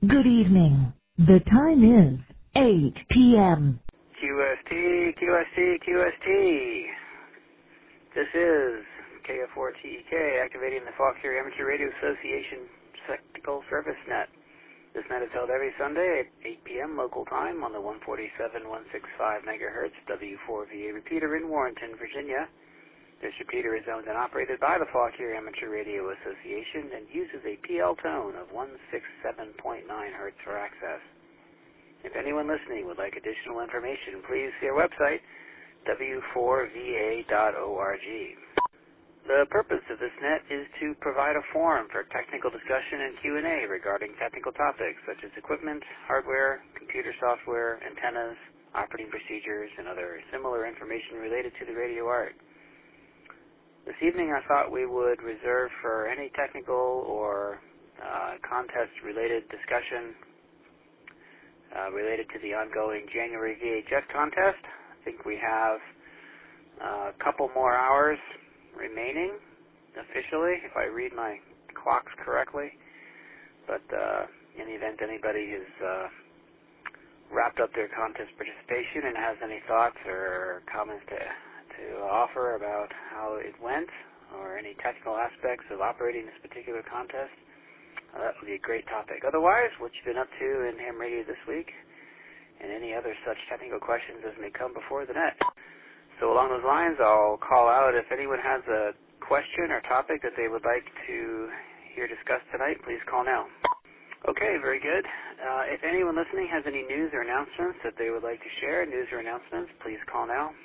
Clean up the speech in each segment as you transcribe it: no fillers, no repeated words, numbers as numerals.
Good evening. The time is 8 p.m. QST, QST, QST. This is KF4TEK activating the Fauquier Amateur Radio Association Technical Service Net. This net is held every Sunday at 8 p.m. local time on the 147.165 megahertz W4VA repeater in Warrenton, Virginia. This repeater is owned and operated by the Fauquier Amateur Radio Association and uses a PL tone of 167.9 hertz for access. If anyone listening would like additional information, please see our website, w4va.org. The purpose of this net is to provide a forum for technical discussion and Q&A regarding technical topics such as equipment, hardware, computer software, antennas, operating procedures, and other similar information related to the radio art. This evening I thought we would reserve for any technical or contest-related discussion related to the ongoing January VHF contest. I think we have a couple more hours remaining officially, if I read my clocks correctly. But in the event anybody has wrapped up their contest participation and has any thoughts or comments to offer about how it went or any technical aspects of operating this particular contest, that would be a great topic. Otherwise, what you've been up to in ham radio this week and any other such technical questions as may come before the net. So along those lines, I'll call out if anyone has a question or topic that they would like to hear discussed tonight, please call now. Okay, very good. If anyone listening has any news or announcements that they would like to share, news or announcements, please call now.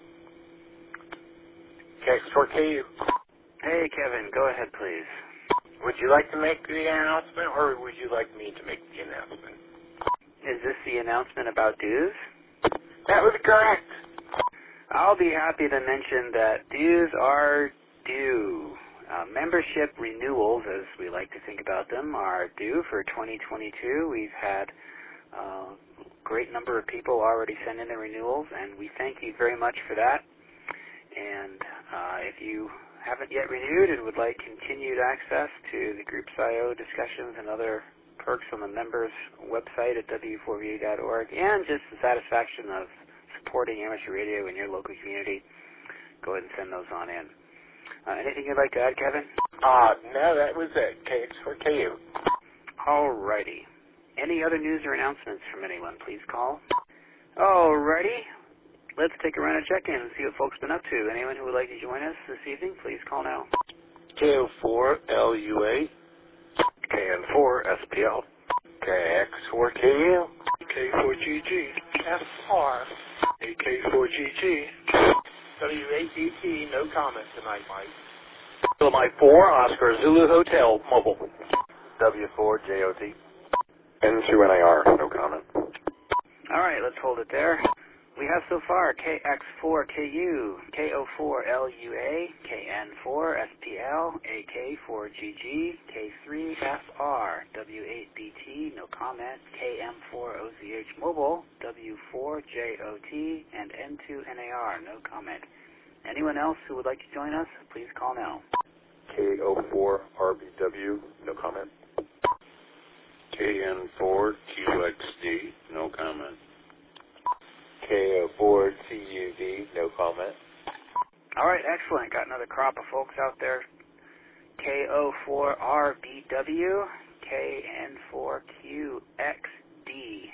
KX4KU. Hey, Kevin, go ahead, please. Would you like to make the announcement, or would you like me to make the announcement? Is this the announcement about dues? That would be correct. I'll be happy to mention that dues are due. Membership renewals, as we like to think about them, are due for 2022. We've had a great number of people already send in their renewals, and we thank you very much for that. And if you haven't yet renewed and would like continued access to the Groups I.O. discussions and other perks on the members' website at w4va.org and just the satisfaction of supporting amateur radio in your local community, go ahead and send those on in. Anything you'd like to add, Kevin? No, that was it. KX4KU. Alrighty. Any other news or announcements from anyone, please call. Alrighty. Let's take a round of check-in and see what folks been up to. Anyone who would like to join us this evening, please call now. KO4LUA. KN4SPL. KX4KU. K4GG. FR. AK4GG. W8DT, no comment tonight, Mike. Mike 4, Oscar Zulu Hotel, mobile. W4JOT. N2NAR, no comment. All right, let's hold it there. We have so far KX4KU, KO4LUA, KN4SPL, AK4GG, K3FR, W8BT, no comment, KM4OZH Mobile, W4JOT, and N2NAR, no comment. Anyone else who would like to join us, please call now. KO4RBW, no comment. KN4QXD, no comment. KO4TUV, no comment. All right, excellent. Got another crop of folks out there. KO4RBW, KN4QXD,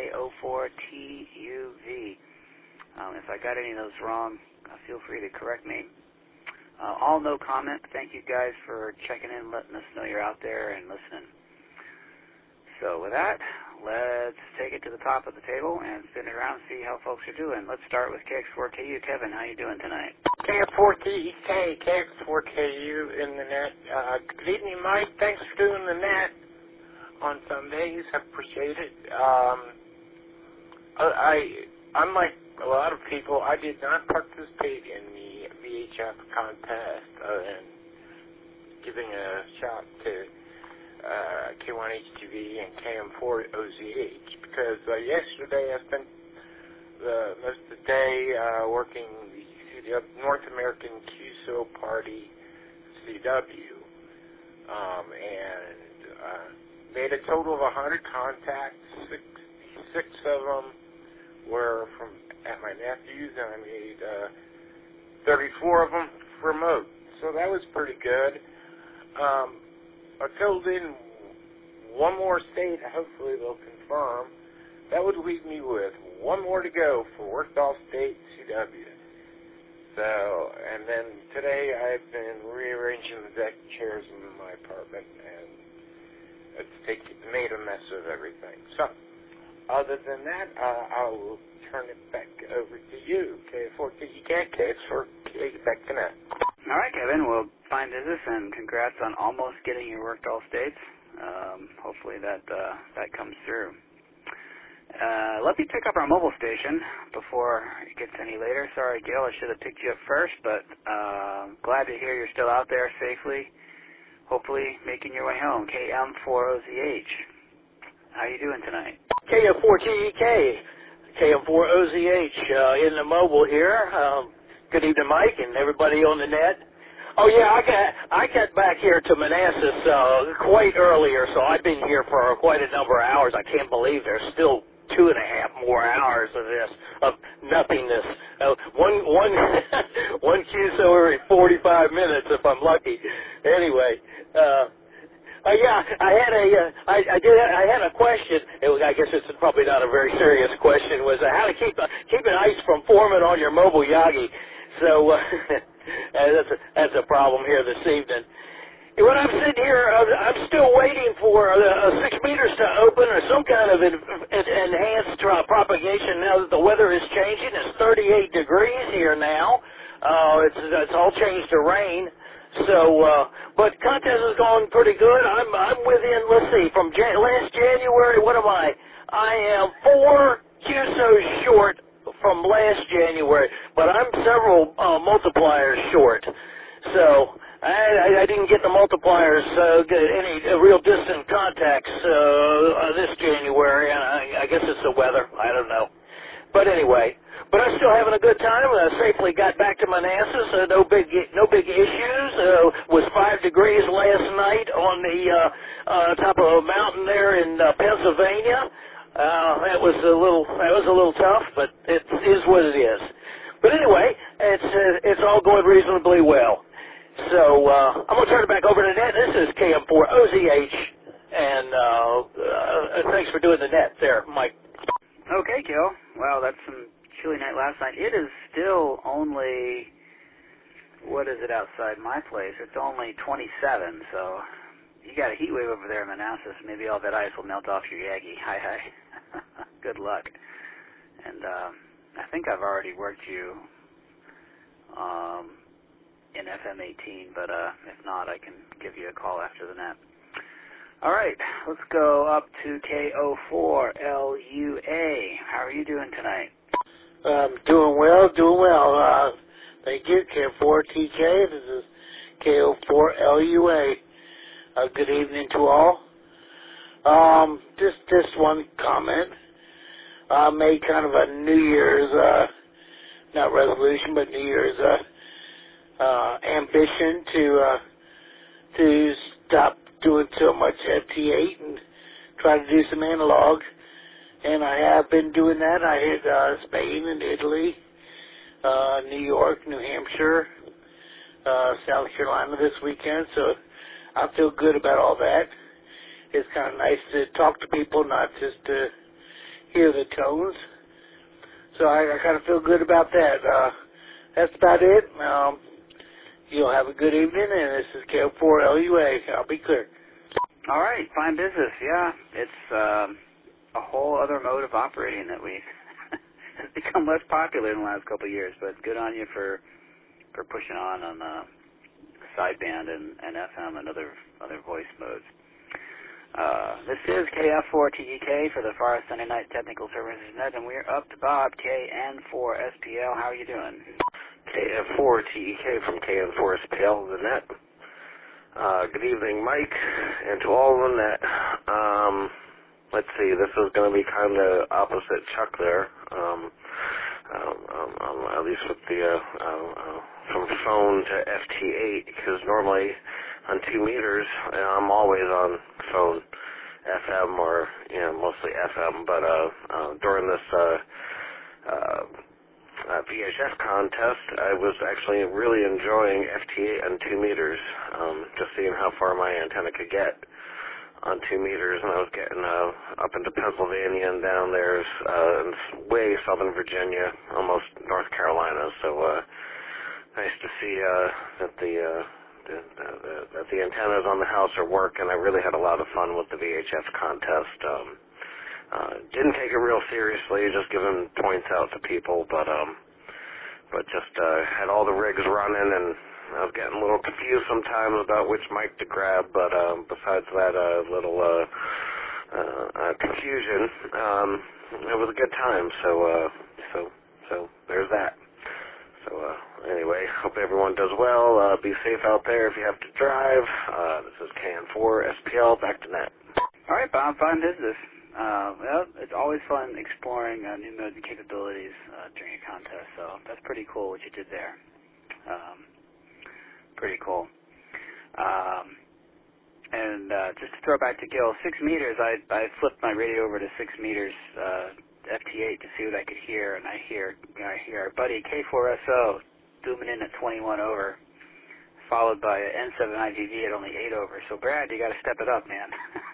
KO4TUV. If I got any of those wrong, feel free to correct me. All no comment. Thank you guys for checking in, letting us know you're out there and listening. So with that, let's take it to the top of the table and spin it around and see how folks are doing. Let's start with KX4KU. Kevin, how you doing tonight? KF4TEK, KX4KU in the net. Good evening, Mike. Thanks for doing the net on Sundays. I appreciate it. I'm like a lot of people, I did not participate in the VHF contest and giving a shout to K1HTV and KM4OZH because yesterday I spent most of the day working the North American QSO Party CW, and made a total of 100 contacts. 66 of them were at my nephew's, and I made 34 of them remote. So that was pretty good. I filled in one more state. Hopefully they'll confirm. That would leave me with one more to go for worked off state CW. So, and then today I've been rearranging the deck chairs in my apartment, and it's made a mess of everything. So, other than that, I'll turn it back over to you, K4TEK, K4K, back to net. All right, Kevin. Well, fine business, and congrats on almost getting your worked all states. Hopefully that comes through. Let me pick up our mobile station before it gets any later. Sorry, Gil, I should have picked you up first, but glad to hear you're still out there safely, hopefully making your way home. KM4OZH. How you doing tonight? KM4TEK, KM4OZH, in the mobile here. Good evening, Mike, and everybody on the net. Oh yeah, I got back here to Manassas quite earlier, so I've been here for quite a number of hours. I can't believe there's still 2.5 more hours of this, of nothingness. One QSO every 45 minutes if I'm lucky. Anyway, yeah, I had a question. I guess it's probably not a very serious question. Was how to keep an ice from forming on your mobile Yagi. So that's a problem here this evening. When I'm sitting here, I'm still waiting for 6 meters to open or some kind of enhanced propagation now that the weather is changing. It's 38 degrees here now. It's all changed to rain. So, but contest is going pretty good. I'm within, let's see, from last January, what am I? I am 4 QSOs short from last January, but I'm several multipliers short. So, I didn't get the multipliers, any real distant contacts this January. I guess it's the weather. I don't know. But anyway, I'm still having a good time. Safely got back to Manassas. No big issues. Was 5 degrees last night on the top of a mountain there in Pennsylvania. That was a little tough, but it is what it is. But anyway, it's all going reasonably well. So I'm going to turn it back over to the net. This is KM4OZH, and thanks for doing the net there, Mike. Okay, Gil. Wow, that's some chilly night last night. It is still only, what is it outside my place? It's only 27, so you got a heat wave over there in Manassas. Maybe all that ice will melt off your Yagi. Hi. Good luck. And I think I've already worked you in FM 18, but if not, I can give you a call after the net. All right, let's go up to KO4LUA. How are you doing tonight? Doing well. Thank you, KM4TK. This is KO4LUA. Good evening to all. Just one comment. I made kind of a New Year's, not resolution, but New Year's ambition to stop doing so much FT8 and try to do some analog. And I have been doing that. I hit Spain and Italy, New York, New Hampshire, South Carolina this weekend. So I feel good about all that. It's kind of nice to talk to people, not just to hear the tones. So I kind of feel good about that. That's about it. You'll have a good evening, and this is KO4LUA. I'll be clear. All right, fine business. Yeah, it's a whole other mode of operating that has become less popular in the last couple of years, but good on you for pushing on sideband and FM and other voice modes. This is KF4TEK for the Forest Sunday Night Technical Services Net, and we're up to Bob, KN4SPL. How are you doing? KF4TEK from KN4SPL, the net. Good evening, Mike, and to all of the net. Let's see, this is going to be kind of opposite Chuck there, at least with the from phone to FT8, because normally on 2 meters I'm always on phone, FM or, mostly FM, but during this VHF contest, I was actually really enjoying FT8 on 2 meters, just seeing how far my antenna could get on 2 meters, and I was getting up into Pennsylvania and down there, way southern Virginia, almost North Carolina. So nice to see that the antennas on the house are working. I really had a lot of fun with the VHF contest. Didn't take it real seriously, just giving points out to people, but just had all the rigs running, and I was getting a little confused sometimes about which mic to grab, but besides that little confusion, it was a good time. So there's that. So anyway, hope everyone does well. Be safe out there if you have to drive. This is KN4 SPL, back to net. All right, Bob, fine business. Well, it's always fun exploring new modes and capabilities during a contest, so that's pretty cool what you did there. Pretty cool. And just to throw back to Gil, 6 meters, I flipped my radio over to 6 meters FT8 to see what I could hear, and I hear our buddy K4SO zooming in at 21 over, followed by an N7 IGV at only 8 over. So, Brad, you got to step it up, man.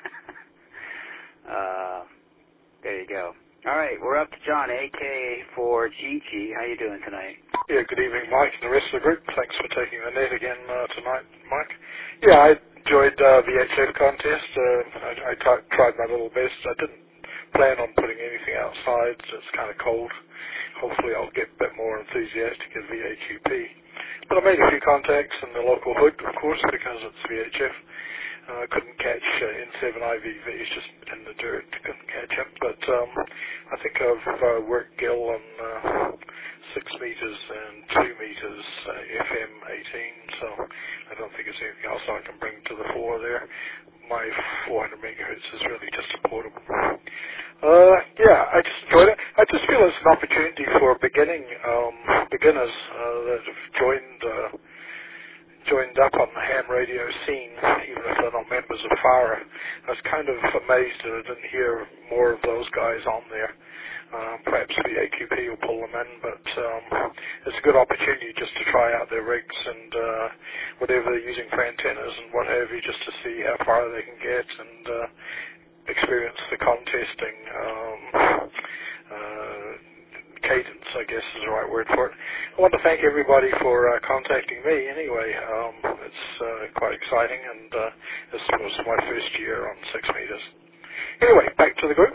There you go. All right, we're up to John, AK4GG. How you doing tonight? Yeah, good evening, Mike, and the rest of the group. Thanks for taking the net again tonight, Mike. Yeah, I enjoyed VHF contest. I tried my little best. I didn't plan on putting anything outside, so it's kind of cold. Hopefully I'll get a bit more enthusiastic at VHUP. But I made a few contacts in the local hood, of course, because it's VHF. Couldn't catch N7 IVVs, just in the dirt, couldn't catch him. But I think I've worked Gil on 6 meters and 2 meters FM 18, so I don't think there's anything else I can bring to the fore there. My 400 megahertz is really just a portable. Yeah, I just enjoyed it. I just feel it's an opportunity for beginners that have joined up on the ham radio scene, even if they're not members of FARA. I was kind of amazed that I didn't hear more of those guys on there. Perhaps the AQP will pull them in, but it's a good opportunity just to try out their rigs and whatever they're using for antennas and what have you, just to see how far they can get and experience the contesting cadence, I guess is the right word for it. I want to thank everybody for contacting me anyway. It's quite exciting, and this was my first year on 6 meters. Anyway, back to the group.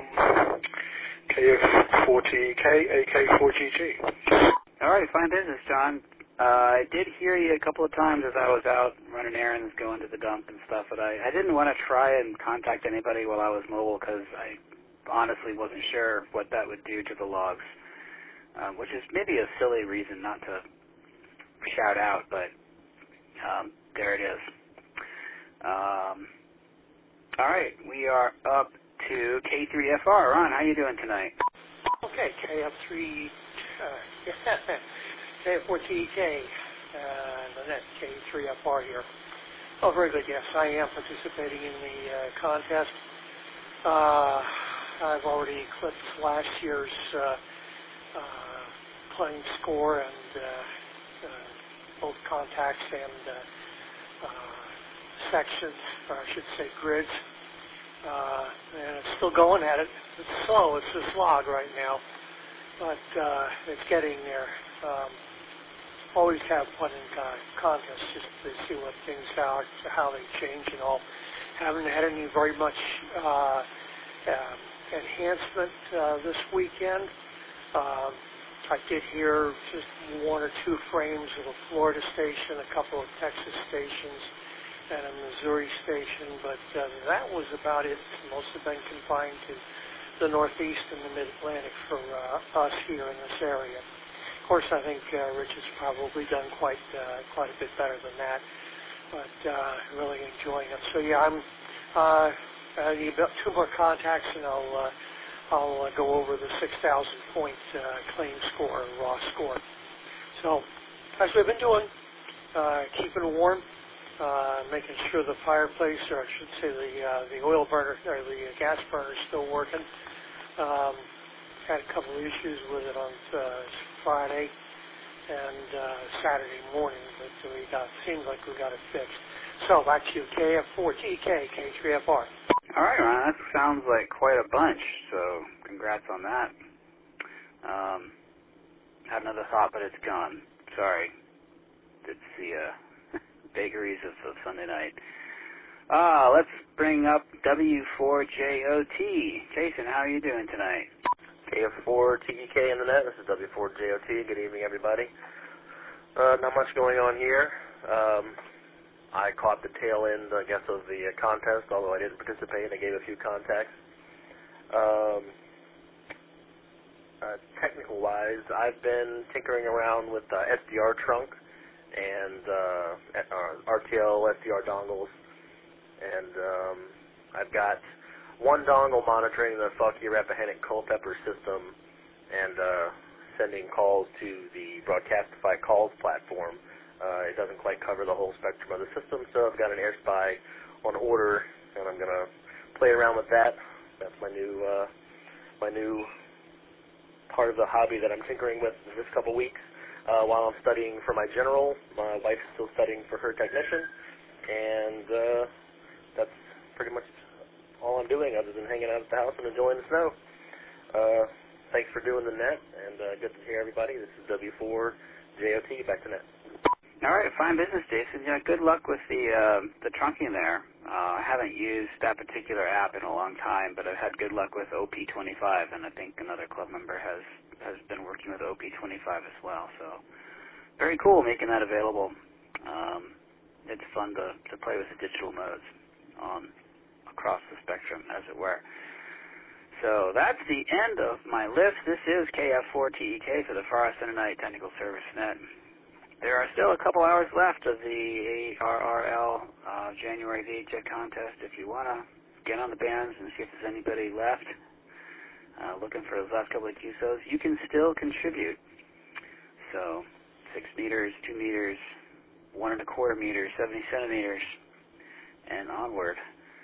KF4TK, AK4GG. All right, fine business, John. I did hear you a couple of times as I was out running errands, going to the dump and stuff, but I didn't want to try and contact anybody while I was mobile because I honestly wasn't sure what that would do to the logs, which is maybe a silly reason not to shout out, but there it is. All right, we are up to K3FR. Ron, how you doing tonight? Okay, KF4TK, Lynette, K3FR here. Oh, very good, yes, I am participating in the contest. I've already eclipsed last year's claim score and both contacts and sections, or I should say grids. And it's still going at it. It's slow. It's a slog right now, but it's getting there. Always have fun in contests just to see what things are, how they change and all. Haven't had any very much enhancement this weekend. I did hear just 1 or 2 frames of a Florida station, a couple of Texas stations, and a Missouri station, but that was about it. Most have been confined to the Northeast and the Mid-Atlantic for us here in this area. Of course, I think Rich has probably done quite a bit better than that, but really enjoying it. So yeah, I need about 2 more contacts, and I'll go over the 6,000 point claim score, raw score. So as we've been doing, keeping warm. making sure the fireplace, or I should say the oil burner or the gas burner is still working. Had a couple of issues with it on Friday and Saturday morning, but seems like we got it fixed. So back to you, KF4TK, K3FR. All right, Ron, that sounds like quite a bunch, so congrats on that. Had another thought, but it's gone. Sorry. It's the vagaries of Sunday night. Let's bring up W4JOT. Jason, how are you doing tonight? KF4TEK in the net. This is W4JOT. Good evening, everybody. Not much going on here. I caught the tail end, I guess, of the contest, although I didn't participate. I gave a few contacts. Technical-wise, I've been tinkering around with SDR trunk and RTL SDR dongles, and I've got one dongle monitoring the Fucky Rappahannock Culpeper system and sending calls to the Broadcastify calls platform. It doesn't quite cover the whole spectrum of the system, so I've got an AirSpy on order, and I'm going to play around with that. That's my new part of the hobby that I'm tinkering with this couple weeks. While I'm studying for my general, my wife's still studying for her technician, and that's pretty much all I'm doing other than hanging out at the house and enjoying the snow. Thanks for doing the net, and good to hear everybody. This is W4JOT, back to net. All right, fine business, Jason. Yeah, good luck with the trunking there. I haven't used that particular app in a long time, but I've had good luck with OP25, and I think another club member has been working with OP25 as well. So very cool making that available. It's fun to play with the digital modes across the spectrum, as it were. So that's the end of my list. This is KF4TEK for the Far Center Night Technical Service Net. There are still a couple hours left of the ARRL January VHF contest. If you want to get on the bands and see if there's anybody left looking for those last couple of QSOs, you can still contribute. So 6 meters, 2 meters, 1 1/4 meters, 70 centimeters, and onward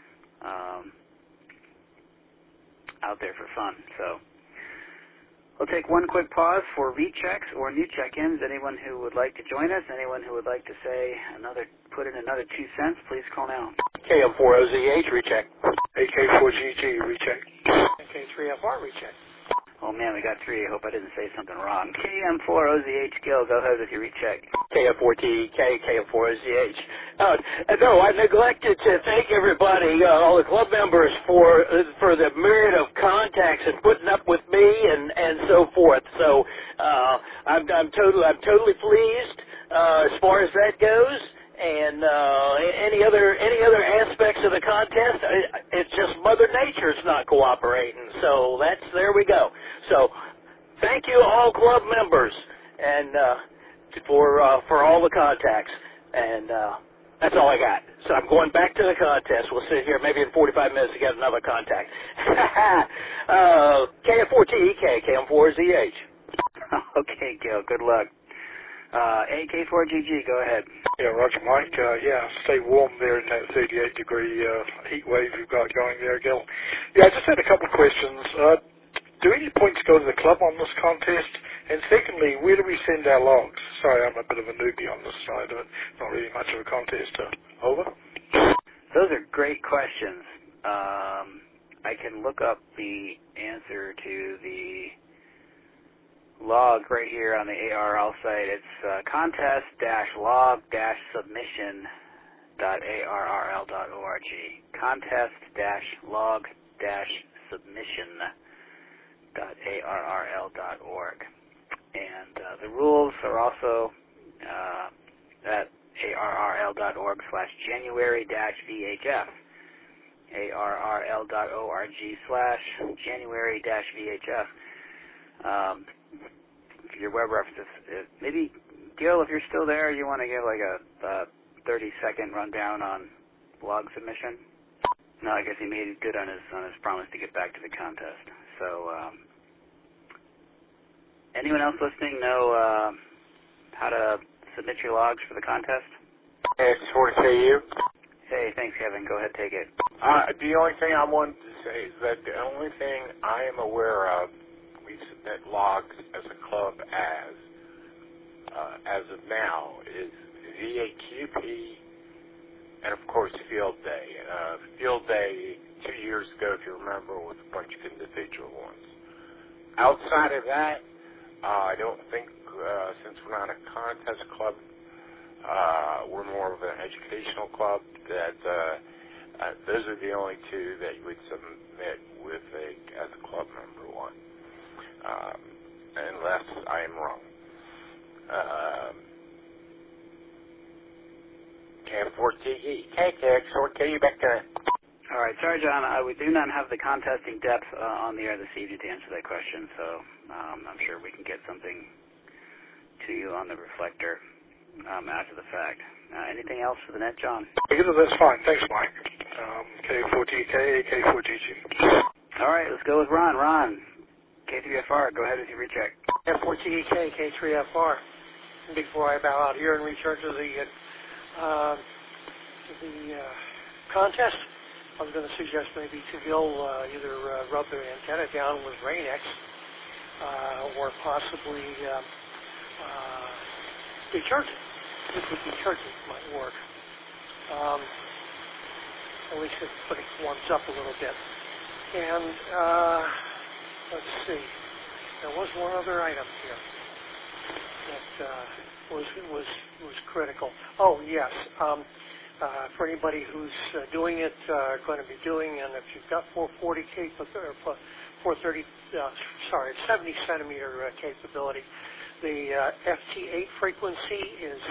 out there for fun. So we'll take one quick pause for rechecks or new check-ins. Anyone who would like to join us, anyone who would like to say put in another 2 cents, please call now. KM4OZH, recheck. AK4GG, recheck. K3FR, recheck. Oh man, we got 3. I hope I didn't say something wrong. KM4OZH, Gil, go ahead with your recheck. KF4TEK, KF4OZH. No, I neglected to thank everybody, all the club members, for the myriad of contacts and putting up with me and so forth. So I'm totally pleased as far as that goes. And any other aspects of the contest, it's just Mother Nature's not cooperating. So there we go. So thank you all club members and for all the contacts. And that's all I got. So I'm going back to the contest. We'll sit here maybe in 45 minutes to get another contact. KF4TEK, KM4ZH. Okay, Gil. Good luck. AK4GG, go ahead. Yeah, Roger, Mike. Stay warm there in that 38-degree heat wave you've got going there, Gil. Yeah, I just had a couple of questions. Do any points go to the club on this contest? And secondly, where do we send our logs? Sorry, I'm a bit of a newbie on this side of it. Not really much of a contest. Over. Those are great questions. I can look up the answer to the log right here on the ARRL site. It's contest-log-submission.arrl.org. Contest-log-submission.arrl.org. And the rules are also at arrl.org/January-VHF. arrl.org/January-VHF. Your web references. Maybe, Gil, if you're still there, you want to give like a 30-second rundown on log submission? No, I guess he made it good on his promise to get back to the contest. So, anyone else listening know how to submit your logs for the contest? X4KU. Hey, thanks, Kevin. Go ahead, take it. The only thing I wanted to say is that the only thing I am aware of, we submit logs as a club as of now, is VAQP and, of course, Field Day. Field Day 2 years ago, if you remember, was a bunch of individual ones. Outside of that, I don't think, since we're not a contest club, we're more of an educational club, that those are the only two that you would submit with as a club member one, unless I am wrong. KX4TE, back there. All right, sorry, John. We do not have the contesting depth on the air this evening to answer that question, so I'm sure we can get something to you on the reflector after the fact. Anything else for the net, John? That's fine. Thanks, Mike. K4TK, K4GG. All right, let's go with Ron. Ron, K3FR, go ahead with your recheck. F4TK, K3FR. Before I bow out here and return to the contest, I was going to suggest maybe Seville either rub their antenna down with Rain-X or possibly detergent. Liquid detergent might work. At least it warms up a little bit. And let's see. There was one other item here that was critical. Oh yes. For anybody who's doing it, going to be doing, and if you've got 440 430, 70 centimeter capability, the FT8 frequency is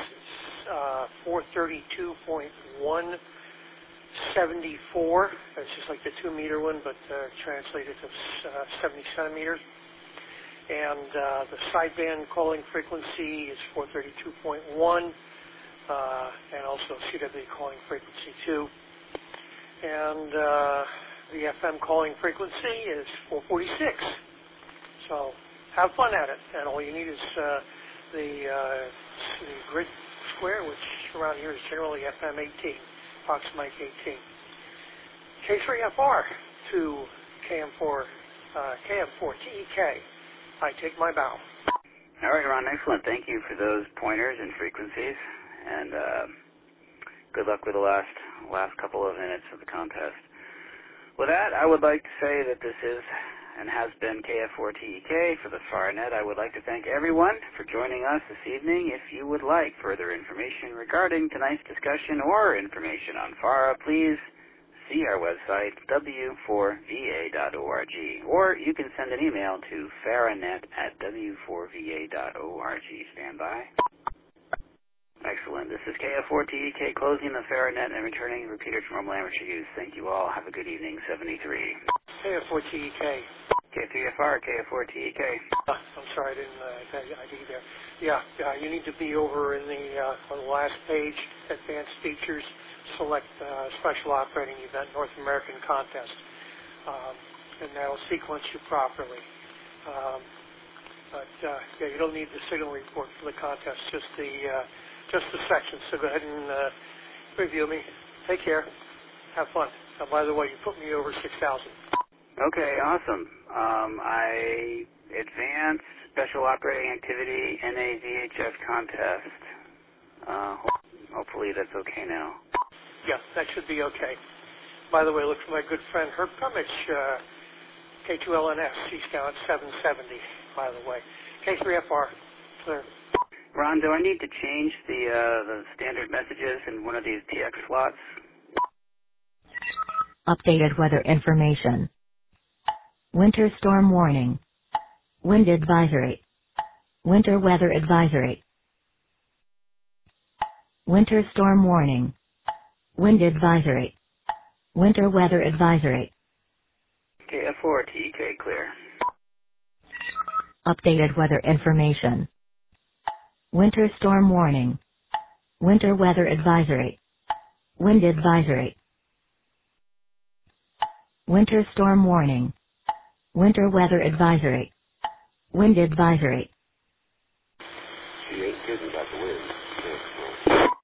432.174. It's just like the 2 meter one, but translated to 70 centimeters. And the sideband calling frequency is 432.1, and also CW calling frequency 2. And the FM calling frequency is 446. So have fun at it. And all you need is the grid square, which around here is generally FM 18, Fox Mike 18. K3FR to KM4TEK. I take my bow. All right, Ron, excellent. Thank you for those pointers and frequencies, and good luck with the last couple of minutes of the contest. With that, I would like to say that this is and has been KF4TEK for the FARANet. I would like to thank everyone for joining us this evening. If you would like further information regarding tonight's discussion or information on FARA, please see our website, w4va.org, or you can send an email to faranet@w4va.org. Stand by. Excellent. This is KF4TEK closing the FARANet and returning repeater to normal amateur use. Thank you all. Have a good evening. 73. KF4TEK. K3FR, KF4TEK. I'm sorry, I didn't have the ID there. Yeah, you need to be over in on the last page, advanced features, select special operating event, North American contest, and that'll sequence you properly. But you don't need the signal report for the contest, just the section. So go ahead and review me. Take care. Have fun. And by the way, you put me over 6,000. Okay, awesome. I advanced special operating activity NAVHF contest. Hopefully that's okay now. Yeah, that should be okay. By the way, look for my good friend Herb Cummich, K2LNS. He's down at 770, by the way. K3FR, clear. Ron, do I need to change the standard messages in one of these TX slots? Updated weather information. Winter storm warning. Wind advisory. Winter weather advisory. Winter storm warning. Wind advisory. Winter weather advisory. KF4TEK clear. Updated weather information. Winter storm warning. Winter weather advisory. Wind advisory. Winter storm warning. Winter weather advisory. Wind advisory.